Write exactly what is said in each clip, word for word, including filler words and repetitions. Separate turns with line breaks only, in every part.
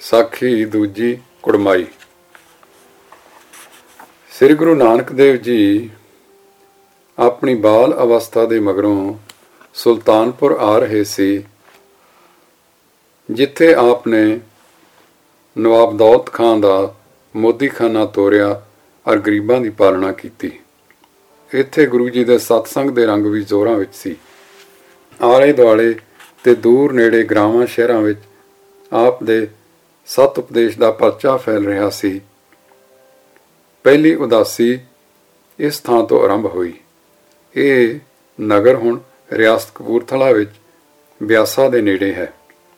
ਸਾਖੀ ਦੂਜੀ ਕੁੜਮਾਈ। ਸ੍ਰੀ ਗੁਰੂ ਨਾਨਕ ਦੇਵ ਜੀ ਆਪਣੀ ਬਾਲ ਅਵਸਥਾ ਦੇ ਮਗਰੋਂ ਸੁਲਤਾਨਪੁਰ ਆ ਰਹੇ ਸੀ, ਜਿੱਥੇ ਆਪ ਨੇ ਨਵਾਬ ਦੌਲਤ ਖਾਂ ਦਾ ਮੋਦੀਖਾਨਾ ਤੋਰਿਆ ਔਰ ਗਰੀਬਾਂ ਦੀ ਪਾਲਣਾ ਕੀਤੀ। ਇੱਥੇ ਗੁਰੂ ਜੀ ਦੇ ਸਤਸੰਗ ਦੇ ਰੰਗ ਵੀ ਜ਼ੋਰਾਂ ਵਿੱਚ ਸੀ। ਆਲੇ ਦੁਆਲੇ ਤੇ ਦੂਰ ਨੇੜੇ ਗ੍ਰਾਮਾਂ ਸ਼ਹਿਰਾਂ ਵਿੱਚ ਆਪ ਦੇ ਸਤ ਉਪਦੇਸ਼ ਦਾ ਪਰਚਾ ਫੈਲ ਰਿਹਾ ਸੀ। ਪਹਿਲੀ ਉਦਾਸੀ ਇਸ ਥਾਂ ਤੋਂ ਆਰੰਭ ਹੋਈ। ਇਹ ਨਗਰ ਹੁਣ ਰਿਆਸਤ ਕਪੂਰਥਲਾ ਵਿੱਚ ਬਿਆਸਾ ਦੇ ਨੇੜੇ ਹੈ।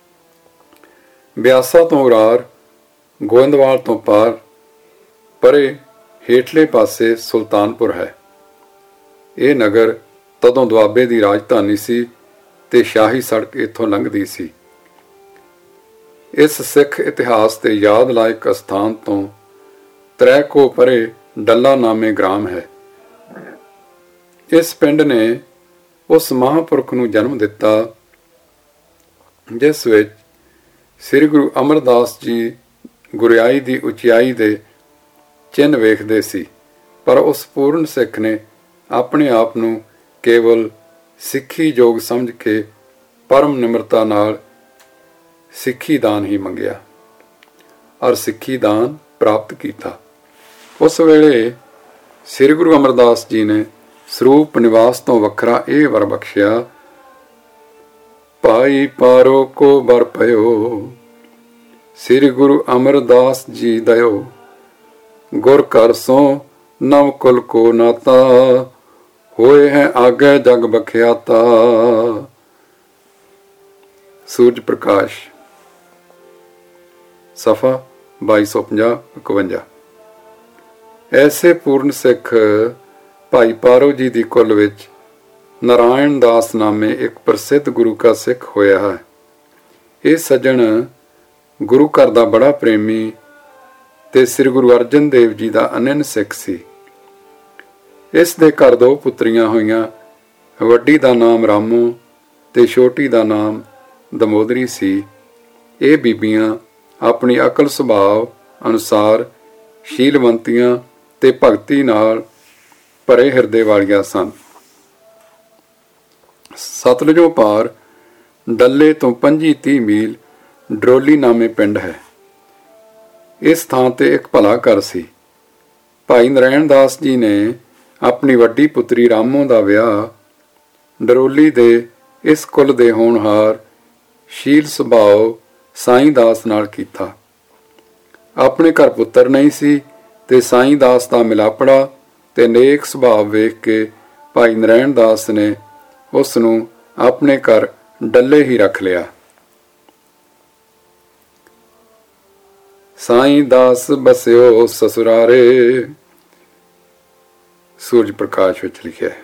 ਬਿਆਸਾ ਤੋਂ ਉਰਾਰ ਗੋਇੰਦਵਾਲ ਤੋਂ ਪਾਰ ਪਰੇ ਹੇਠਲੇ ਪਾਸੇ ਸੁਲਤਾਨਪੁਰ ਹੈ। ਇਹ ਨਗਰ ਤਦੋਂ ਦੁਆਬੇ ਦੀ ਰਾਜਧਾਨੀ ਸੀ ਤੇ ਸ਼ਾਹੀ ਸੜਕ ਇੱਥੋਂ ਲੰਘਦੀ ਸੀ। ਇਸ ਸਿੱਖ ਇਤਿਹਾਸ ਦੇ ਯਾਦ ਲਾਇਕ ਅਸਥਾਨ ਤੋਂ ਤ੍ਰੈ ਕੋ ਪਰੇ ਡੱਲਾ ਨਾਮੇ ਗ੍ਰਾਮ ਹੈ। ਇਸ ਪਿੰਡ ਨੇ ਉਸ ਮਹਾਂਪੁਰਖ ਨੂੰ ਜਨਮ ਦਿੱਤਾ ਜਿਸ ਵਿੱਚ ਸ੍ਰੀ ਗੁਰੂ ਅਮਰਦਾਸ ਜੀ ਗੁਰਿਆਈ ਦੀ ਉਚਾਈ ਦੇ ਚਿੰਨ੍ਹ ਵੇਖਦੇ ਸੀ, ਪਰ ਉਸ ਪੂਰਨ ਸਿੱਖ ਨੇ ਆਪਣੇ ਆਪ ਨੂੰ ਕੇਵਲ ਸਿੱਖੀ ਯੋਗ ਸਮਝ ਕੇ ਪਰਮ ਨਿਮਰਤਾ ਨਾਲ ਸਿੱਖੀ ਦਾਨ ਹੀ ਮੰਗਿਆ ਔਰ ਸਿੱਖੀ ਦਾਨ ਪ੍ਰਾਪਤ ਕੀਤਾ। ਉਸ ਵੇਲੇ ਸ੍ਰੀ ਗੁਰੂ ਅਮਰਦਾਸ ਜੀ ਨੇ ਸਰੂਪ ਨਿਵਾਸ ਤੋਂ ਵੱਖਰਾ ਇਹ ਵਰ ਬਖਸ਼ਿਆ, ਭਾਈ ਪਾਰੋ ਕੋ ਬਰ ਪਇਓ, ਸ੍ਰੀ ਗੁਰੂ ਅਮਰਦਾਸ ਜੀ ਦਇਓ, ਗੁਰ ਘਰ ਸੋ ਨਵ ਕੁਲ ਕੋ ਨਾਤਾ, ਹੋਏ ਹੈ ਆਗੇ ਜਗ ਬਖਿਆਤਾ। ਸੂਰਜ ਪ੍ਰਕਾਸ਼, ਸਫਾ ਬਾਈ ਸੌ ਪੰਜਾਹ ਇਕਵੰਜਾ। ਐਸੇ ਪੂਰਨ ਸਿੱਖ ਭਾਈ ਪਾਰੋ ਜੀ ਦੀ ਕੁਲ ਵਿੱਚ ਨਾਰਾਇਣ ਦਾਸ ਨਾਮੇ ਇੱਕ ਪ੍ਰਸਿੱਧ ਗੁਰੂ ਕਾ ਸਿੱਖ ਹੋਇਆ ਹੈ। ਇਹ ਸੱਜਣ ਗੁਰੂ ਘਰ ਦਾ ਬੜਾ ਪ੍ਰੇਮੀ ਤੇ ਸ੍ਰੀ ਗੁਰੂ ਅਰਜਨ ਦੇਵ ਜੀ ਦਾ ਅਨੰਨ ਸਿੱਖ ਸੀ। ਇਸ ਦੇ ਘਰ ਦੋ ਪੁੱਤਰੀਆਂ ਹੋਈਆਂ। ਵੱਡੀ ਦਾ ਨਾਮ ਰਾਮੋ ਤੇ ਛੋਟੀ ਦਾ ਨਾਮ ਦਮੋਦਰੀ ਸੀ। ਇਹ ਬੀਬੀਆਂ ਆਪਣੀ ਅਕਲ ਸੁਭਾਅ ਅਨੁਸਾਰ ਸ਼ੀਲਵੰਤੀਆਂ ਤੇ ਭਗਤੀ ਨਾਲ ਭਰੇ ਹਿਰਦੇ ਵਾਲੀਆਂ ਸਨ। ਸਤਲੁਜੋਂ ਪਾਰ ਡੱਲੇ ਤੋਂ ਪੰਜੀ ਤੀਹ ਮੀਲ ਡਰੋਲੀ ਨਾਮੇ ਪਿੰਡ ਹੈ। ਇਸ ਥਾਂ ਤੇ ਇੱਕ ਭਲਾ ਘਰ ਸੀ। ਭਾਈ ਨਰਾਇਣ ਦਾਸ ਜੀ ਨੇ ਆਪਣੀ ਵੱਡੀ ਪੁੱਤਰੀ ਰਾਮੋ ਦਾ ਵਿਆਹ ਡਰੋਲੀ ਦੇ ਇਸ ਕੁਲ ਦੇ ਹੋਣਹਾਰ ਸ਼ੀਲ ਸੁਭਾਅ ਸਾਈਂ ਦਾਸ ਨਾਲ ਕੀਤਾ। ਆਪਣੇ ਘਰ ਪੁੱਤਰ ਨਹੀਂ ਸੀ ਤੇ ਸਾਈਂ ਦਾਸ ਦਾ ਮਿਲਾਪੜਾ ਤੇ ਨੇਕ ਸੁਭਾਅ ਵੇਖ ਕੇ ਭਾਈ ਨਰਾਇਣ ਦਾਸ ਨੇ ਉਸ ਨੂੰ ਆਪਣੇ ਘਰ ਡੱਲੇ ਹੀ ਰੱਖ ਲਿਆ। ਸਾਈਂ ਦਾਸ ਬਸਿਓ ਸਸੁਰਾਰੇ, ਸੂਰਜ ਪ੍ਰਕਾਸ਼ ਵਿੱਚ ਲਿਖਿਆ ਹੈ।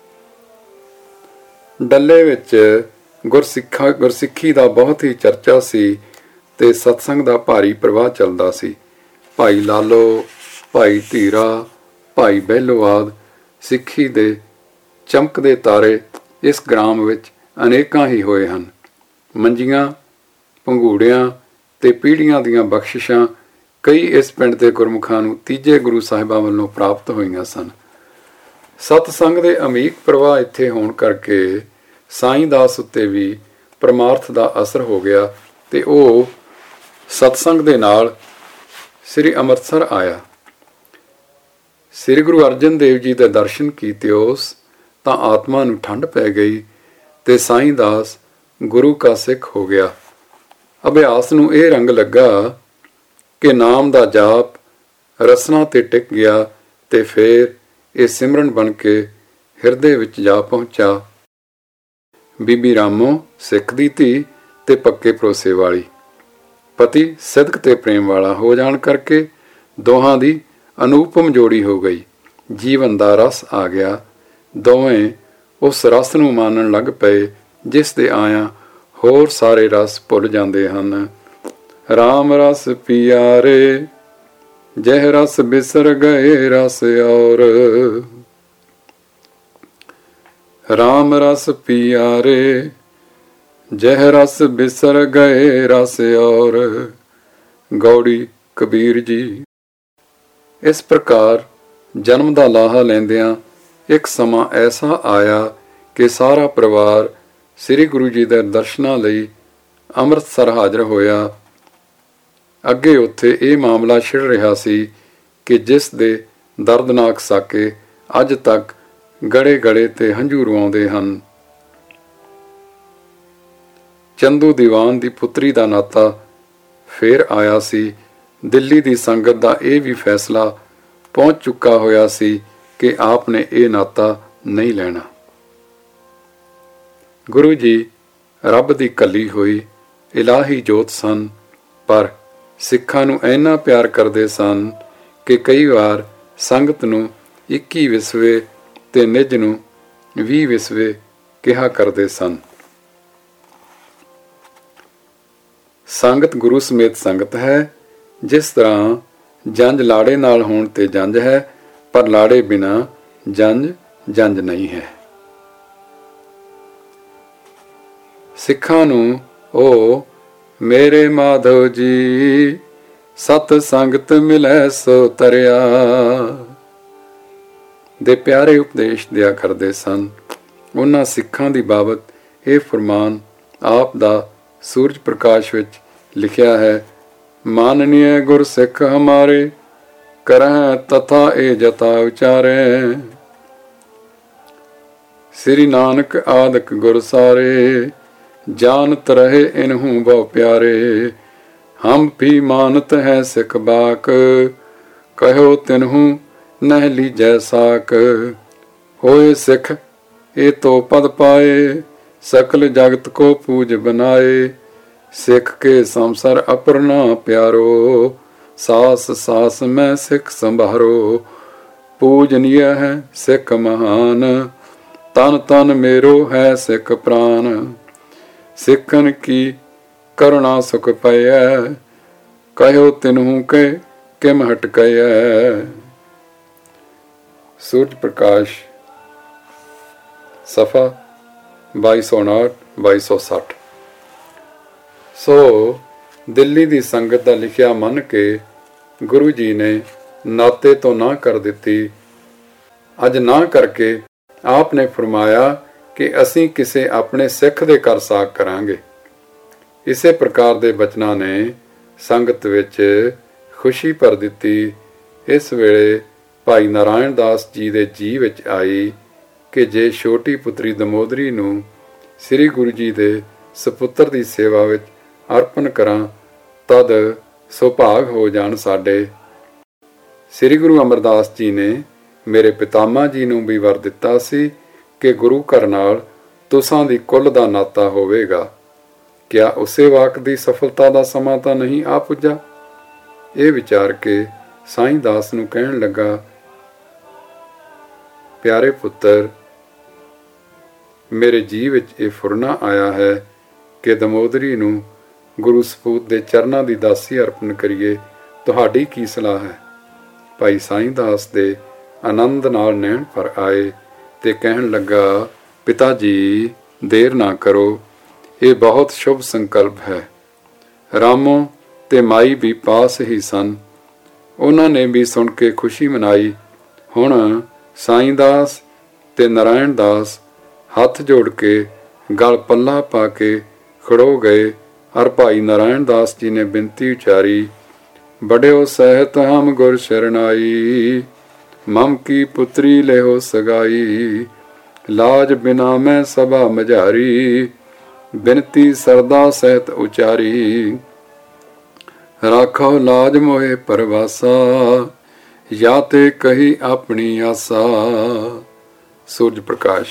ਡੱਲੇ ਵਿੱਚ ਗੁਰਸਿੱਖਾ ਗੁਰਸਿੱਖੀ ਦਾ ਬਹੁਤ ਹੀ ਚਰਚਾ ਸੀ ਤੇ ਸਤਸੰਗ ਦਾ ਭਾਰੀ ਪ੍ਰਵਾਹ ਚੱਲਦਾ ਸੀ। ਭਾਈ ਲਾਲੋ, ਭਾਈ ਧੀਰਾ, ਭਾਈ ਬਹਿਲੋਵਾਦ ਸਿੱਖੀ ਦੇ ਚਮਕਦੇ ਤਾਰੇ ਇਸ ਗ੍ਰਾਮ ਵਿੱਚ ਅਨੇਕਾਂ ਹੀ ਹੋਏ ਹਨ। ਮੰਜੀਆਂ, ਪੰਘੂੜਿਆਂ ਤੇ ਪੀੜ੍ਹੀਆਂ ਦੀਆਂ ਬਖਸ਼ਿਸ਼ਾਂ ਕਈ ਇਸ ਪਿੰਡ ਦੇ ਗੁਰਮੁਖਾਂ ਨੂੰ ਤੀਜੇ ਗੁਰੂ ਸਾਹਿਬਾਂ ਵੱਲੋਂ ਪ੍ਰਾਪਤ ਹੋਈਆਂ ਸਨ। ਸਤਸੰਗ ਦੇ ਅਮੀਕ ਪ੍ਰਵਾਹ ਇੱਥੇ ਹੋਣ ਕਰਕੇ ਸਾਈਂ ਦਾਸ ਉੱਤੇ ਵੀ ਪਰਮਾਰਥ ਦਾ ਅਸਰ ਹੋ ਗਿਆ ਤੇ ਉਹ ਸਤਸੰਗ ਦੇ ਨਾਲ ਸ੍ਰੀ ਅੰਮ੍ਰਿਤਸਰ ਆਇਆ। ਸ੍ਰੀ ਗੁਰੂ ਅਰਜਨ ਦੇਵ ਜੀ ਦੇ ਦਰਸ਼ਨ ਕੀਤੇ ਉਸ ਤਾਂ ਆਤਮਾ ਨੂੰ ਠੰਡ ਪੈ ਗਈ ਤੇ ਸਾਈਂ ਦਾਸ ਗੁਰੂ ਕਾ ਸਿੱਖ ਹੋ ਗਿਆ। ਅਭਿਆਸ ਨੂੰ ਇਹ ਰੰਗ ਲੱਗਾ ਕਿ ਨਾਮ ਦਾ ਜਾਪ ਰਸਨਾ ਤੇ ਟਿਕ ਗਿਆ ਤੇ ਫੇਰ ਇਹ ਸਿਮਰਨ ਬਣ ਕੇ ਹਿਰਦੇ ਵਿੱਚ ਜਾ ਪਹੁੰਚਾ। ਬੀਬੀ ਰਾਮੋ ਸਿੱਖ ਦੀ ਧੀ ਤੇ ਪੱਕੇ ਭਰੋਸੇ ਵਾਲੀ, ਪਤੀ ਸਿਦਕ ਤੇ ਪ੍ਰੇਮ ਵਾਲਾ ਹੋ ਜਾਣ ਕਰਕੇ ਦੋਹਾਂ ਦੀ ਅਨੂਪਮ ਜੋੜੀ ਹੋ ਗਈ। ਜੀਵਨ ਦਾ ਰਸ ਆ ਗਿਆ। ਦੋਵੇਂ ਉਸ ਰਸ ਨੂੰ ਮਾਣਨ ਲੱਗ ਪਏ ਜਿਸ ਦੇ ਆਇਆਂ ਹੋਰ ਸਾਰੇ ਰਸ ਭੁੱਲ ਜਾਂਦੇ ਹਨ। ਰਾਮ ਰਸ ਪਿਆਰੇ, ਜਹ ਰਸ ਬਿਸਰ ਗਏ ਰਸ ਔਰ, ਰਾਮ ਰਸ ਪਿਆਰੇ, ਜਹ ਰਸ ਬਿਸਰ ਗਏ ਰਸ ਔਰ, ਗੌੜੀ ਕਬੀਰ ਜੀ। ਇਸ ਪ੍ਰਕਾਰ ਜਨਮ ਦਾ ਲਾਹਾ ਲੈਂਦਿਆਂ ਇੱਕ ਸਮਾਂ ਐਸਾ ਆਇਆ ਕਿ ਸਾਰਾ ਪਰਿਵਾਰ ਸ੍ਰੀ ਗੁਰੂ ਜੀ ਦੇ ਦਰਸ਼ਨਾਂ ਲਈ ਅੰਮ੍ਰਿਤਸਰ ਹਾਜ਼ਰ ਹੋਇਆ। ਅੱਗੇ ਉੱਥੇ ਇਹ ਮਾਮਲਾ ਛਿੜ ਰਿਹਾ ਸੀ ਕਿ ਜਿਸ ਦੇ ਦਰਦਨਾਕ ਸਾਕੇ ਅੱਜ ਤੱਕ ਗੜੇ ਗੜੇ ਤੇ ਹੰਝੂ ਰਵਾਉਂਦੇ ਹਨ। ਚੰਦੂ ਦੀਵਾਨ ਦੀ ਪੁੱਤਰੀ ਦਾ ਨਾਤਾ ਫੇਰ ਆਇਆ ਸੀ। ਦਿੱਲੀ ਦੀ ਸੰਗਤ ਦਾ ਇਹ ਵੀ ਫੈਸਲਾ ਪਹੁੰਚ ਚੁੱਕਾ ਹੋਇਆ ਸੀ ਕਿ ਆਪ ਨੇ ਇਹ ਨਾਤਾ ਨਹੀਂ ਲੈਣਾ। ਗੁਰੂ ਜੀ ਰੱਬ ਦੀ ਕੱਲੀ ਹੋਈ ਇਲਾਹੀ ਜੋਤ ਸਨ, ਪਰ ਸਿੱਖਾਂ ਨੂੰ ਇੰਨਾ ਪਿਆਰ ਕਰਦੇ ਸਨ ਕਿ ਕਈ ਵਾਰ ਸੰਗਤ ਨੂੰ ਇੱਕੀ ਵਿਸਵੇ ਤੇ ਨਿੱਜ ਨੂੰ ਵੀਹ ਵਿਸਵੇ ਕਿਹਾ ਕਰਦੇ ਸਨ। ਸੰਗਤ ਗੁਰੂ ਸਮੇਤ ਸੰਗਤ ਹੈ। ਜਿਸ ਤਰ੍ਹਾਂ ਜੰਝ ਲਾੜੇ ਨਾਲ ਹੋਣ ਤੇ ਜੰਝ ਹੈ, ਪਰ ਲਾੜੇ ਬਿਨਾਂ ਜੰਝ ਜੰਝ ਨਹੀਂ ਹੈ। ਸਿੱਖਾਂ ਨੂੰ ਉਹ ਮੇਰੇ ਮਾਧੋ ਜੀ ਸਤ ਸੰਗਤ ਮਿਲੈ ਸੋ ਤਰਿਆ ਦੇ ਪਿਆਰੇ ਉਪਦੇਸ਼ ਦਿਆ ਕਰਦੇ ਸਨ। ਉਹਨਾਂ ਸਿੱਖਾਂ ਦੀ ਬਾਬਤ ਇਹ ਫਰਮਾਨ ਆਪ ਦਾ ਸੂਰਜ ਪ੍ਰਕਾਸ਼ ਵਿੱਚ ਲਿਖਿਆ ਹੈ। ਮਾਨਨੀय ਗੁਰ ਸਿੱਖ ਹਮਾਰੇ ਕਰਹਿ ਤਥਾ ਇਹ ਜਤਾ ਉਚਾਰੇ, ਸ੍ਰੀ ਨਾਨਕ ਆਦਿਕ ਗੁਰ ਸਾਰੇ ਜਾਨਤ ਰਹੇ ਇਨਹੂ ਬਹੁ ਪਿਆਰੇ। ਹਮ ਵੀ ਮਾਨਤ ਹੈ ਸਿੱਖ ਬਾਕ ਕਹਿਓ ਤਿਨਹੂ ਨਹਿ ਲੀਜੈ ਸਾਕ। ਹੋਏ ਸਿੱਖ ਇਹ ਤੋ ਪਦ ਪਾਏ ਸਕਲ ਜਗਤ ਕੋ ਪੂਜ ਬਨਾਏ। ਸਿੱਖ ਕੇ ਸੰਸਾਰ ਅਪਰਨਾ ਪਿਆਰੋ ਸਾਸ ਸਾਸ ਮੈਂ ਸਿੱਖ ਸੰਭਾਰੋ। ਪੂਜਨੀय ਹੈ ਸਿੱਖ ਮਹਾਨ ਤਨ ਤਨ ਮੇਰੋ ਹੈ ਸਿੱਖ ਪ੍ਰਾਨ। ਸਿੱਖਨ ਕੀ ਕਰੁਣਾ ਸੁਖ ਪਈਐ ਕਹਿਓ ਤਿਨਹੂ ਕੇ ਕਿਮ ਹਟਕਈਐ। ਸੂਰਜ ਪ੍ਰਕਾਸ਼ ਸਫਾ ਬਾਈ ਸੌ ਉਨਾਹਠ ਬਾਈ ਸੌ ਸੱਠ। ਸੋ ਦਿੱਲੀ ਦੀ ਸੰਗਤ ਦਾ ਲਿਖਿਆ ਮੰਨ ਕੇ ਗੁਰੂ ਜੀ ਨੇ ਨਾਤੇ ਤੋਂ ਨਾ ਕਰ ਦਿੱਤੀ। ਅੱਜ ਨਾ ਕਰਕੇ ਆਪ ਨੇ ਫਰਮਾਇਆ ਕਿ ਅਸੀਂ ਕਿਸੇ ਆਪਣੇ ਸਿੱਖ ਦੇ ਘਰ ਸਾਕ ਕਰਾਂਗੇ। ਇਸੇ ਪ੍ਰਕਾਰ ਦੇ ਬਚਨਾਂ ਨੇ ਸੰਗਤ ਵਿੱਚ ਖੁਸ਼ੀ ਭਰ ਦਿੱਤੀ। ਇਸ ਵੇਲੇ ਭਾਈ ਨਾਰਾਇਣ ਦਾਸ ਜੀ ਦੇ ਜੀ ਵਿੱਚ ਆਈ ਕਿ ਜੇ ਛੋਟੀ ਪੁੱਤਰੀ ਦਮੋਦਰੀ ਨੂੰ ਸ੍ਰੀ ਗੁਰੂ ਜੀ ਦੇ ਸਪੁੱਤਰ ਦੀ ਸੇਵਾ ਵਿੱਚ ਅਰਪਣ ਕਰਾਂ ਤਦ ਸੁਭਾਗ ਹੋ ਜਾਣ ਸਾਡੇ। ਸ੍ਰੀ ਗੁਰੂ ਅਮਰਦਾਸ ਜੀ ਨੇ ਮੇਰੇ ਪਿਤਾਮਾ ਜੀ ਨੂੰ ਵੀ ਵਰ ਦਿੱਤਾ ਸੀ ਕਿ ਗੁਰੂ ਘਰ ਨਾਲ ਤੁਸਾਂ ਦੀ ਕੁੱਲ ਦਾ ਨਾਤਾ ਹੋਵੇਗਾ। ਕਿਆ ਉਸੇ ਵਾਕ ਦੀ ਸਫਲਤਾ ਦਾ ਸਮਾਂ ਤਾਂ ਨਹੀਂ ਆ ਪੁੱਜਾ? ਇਹ ਵਿਚਾਰ ਕੇ ਸਾਈਂ ਦਾਸ ਨੂੰ ਕਹਿਣ ਲੱਗਾ, ਪਿਆਰੇ ਪੁੱਤਰ, ਮੇਰੇ ਜੀਅ ਵਿੱਚ ਇਹ ਫੁਰਨਾ ਆਇਆ ਹੈ ਕਿ ਦਮੋਦਰੀ ਨੂੰ ਗੁਰੂ ਸਪੂਤ ਦੇ ਚਰਨਾਂ ਦੀ ਦਾਸੀ ਅਰਪਣ ਕਰੀਏ। ਤੁਹਾਡੀ ਕੀ ਸਲਾਹ ਹੈ? ਭਾਈ ਸਾਈਂ ਦਾਸ ਦੇ ਆਨੰਦ ਨਾਲ ਨੈਣ ਭਰ ਆਏ ਤੇ ਕਹਿਣ ਲੱਗਾ, ਪਿਤਾ ਜੀ ਦੇਰ ਨਾ ਕਰੋ, ਇਹ ਬਹੁਤ ਸ਼ੁਭ ਸੰਕਲਪ ਹੈ। ਰਾਮੋ ਤੇ ਮਾਈ ਵੀ ਪਾਸ ਹੀ ਸਨ, ਉਹਨਾਂ ਨੇ ਵੀ ਸੁਣ ਕੇ ਖੁਸ਼ੀ ਮਨਾਈ। ਹੁਣ ਸਾਈਂ ਦਾਸ ਤੇ ਨਾਰਾਇਣ ਦਾਸ ਹੱਥ ਜੋੜ ਕੇ ਗਲ ਪੱਲਾ ਪਾ ਕੇ ਖੜੋ ਗਏ। ਹਰ ਭਾਈ ਨਾਰਾਇਣ ਦਾਸ ਜੀ ਨੇ ਬੇਨਤੀ ਉਚਾਰੀ, ਬੜਿਓ ਸਹਿਤ ਹਮ ਗੁਰ ਸ਼ਰਨਾਈ, ਮਮ ਕੀ ਪੁੱਤਰੀ ਲਿਓ ਸਗਾਈ। ਲਾਜ ਬਿਨਾ ਮੈਂ ਸਭਾ ਮਝਾਰੀ, ਬਿਨਤੀ ਸਰਦਾ ਸਹਿਤ ਉਚਾਰੀ। ਰਾਖੋ ਲਾਜ ਮੋਏ ਪਰਵਾਸਾ, ਜਾਂ ਤੇ ਕਹੀ ਆਪਣੀ ਆਸਾ। ਸੂਰਜ ਪ੍ਰਕਾਸ਼।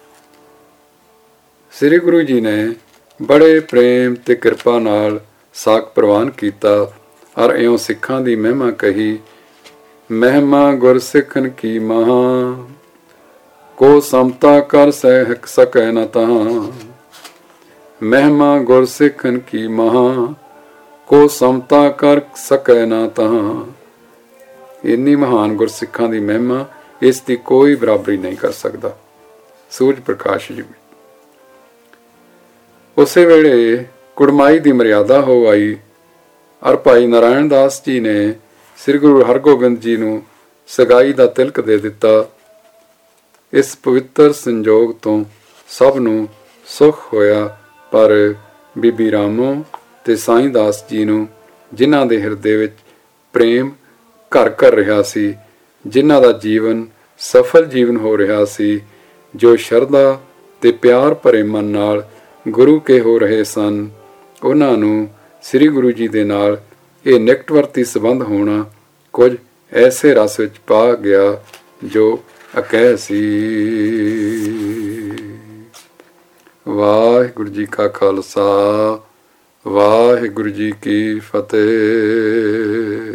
ਸ੍ਰੀ ਗੁਰੂ ਜੀ ਨੇ ਬੜੇ ਪ੍ਰੇਮ ਤੇ ਕਿਰਪਾ ਨਾਲ ਸਾਕ ਪ੍ਰਵਾਨ ਕੀਤਾ ਔਰ ਇਉਂ ਸਿੱਖਾਂ ਦੀ ਮਹਿਮਾ ਕਹੀ। ਮਹਿਮਾ ਗੁਰ ਸਿੱਖਨ ਕੀ ਮਹਾ, ਕੋ ਸਮਤਾ ਕਰ ਸਹਿ ਸਕੈ ਨ ਤਹਾਂ। ਮਹਿਮਾ ਗੁਰ ਸਿੱਖਨ ਕੀ ਮਹਾ, ਕੋ ਸਮਤਾ ਕਰ ਸਕੈ ਨ ਤਹਾਂ। ਇੰਨੀ ਮਹਾਨ ਗੁਰਸਿੱਖਾਂ ਦੀ ਮਹਿਮਾ, ਇਸ ਦੀ ਕੋਈ ਬਰਾਬਰੀ ਨਹੀਂ ਕਰ ਸਕਦਾ। ਸੂਰਜ ਪ੍ਰਕਾਸ਼ ਜੀ। ਉਸੇ ਵੇਲੇ ਕੁੜਮਾਈ ਦੀ ਮਰਿਆਦਾ ਹੋ ਆਈ। ਔਰ ਭਾਈ ਨਾਰਾਇਣ ਦਾਸ ਜੀ ਨੇ ਸ੍ਰੀ ਗੁਰੂ ਹਰਗੋਬਿੰਦ ਜੀ ਨੂੰ ਸਗਾਈ ਦਾ ਤਿਲਕ ਦੇ ਦਿੱਤਾ। ਇਸ ਪਵਿੱਤਰ ਸੰਜੋਗ ਤੋਂ ਸਭ ਨੂੰ ਸੁਖ ਹੋਇਆ, ਪਰ ਬੀਬੀ ਰਾਮੋ ਤੇ ਸਾਈਂ ਦਾਸ ਜੀ ਨੂੰ, ਜਿਨ੍ਹਾਂ ਦੇ ਹਿਰਦੇ ਵਿੱਚ ਪ੍ਰੇਮ ਘਰ ਘਰ ਰਿਹਾ ਸੀ, ਜਿਨ੍ਹਾਂ ਦਾ ਜੀਵਨ ਸਫਲ ਜੀਵਨ ਹੋ ਰਿਹਾ ਸੀ, ਜੋ ਸ਼ਰਧਾ ਤੇ ਪਿਆਰ ਭਰੇ ਮਨ ਨਾਲ ਗੁਰੂ ਕੇ ਹੋ ਰਹੇ ਸਨ, ਉਹਨਾਂ ਨੂੰ ਸ੍ਰੀ ਗੁਰੂ ਜੀ ਦੇ ਨਾਲ ਇਹ ਨਿਕਟਵਰਤੀ ਸੰਬੰਧ ਹੋਣਾ ਕੁਝ ਐਸੇ ਰਸ ਵਿੱਚ ਪਾ ਗਿਆ ਜੋ ਅਕਹਿ ਸੀ। ਵਾਹਿਗੁਰੂ ਜੀ ਕਾ ਖਾਲਸਾ, ਵਾਹਿਗੁਰੂ ਜੀ ਕੀ ਫਤਿਹ।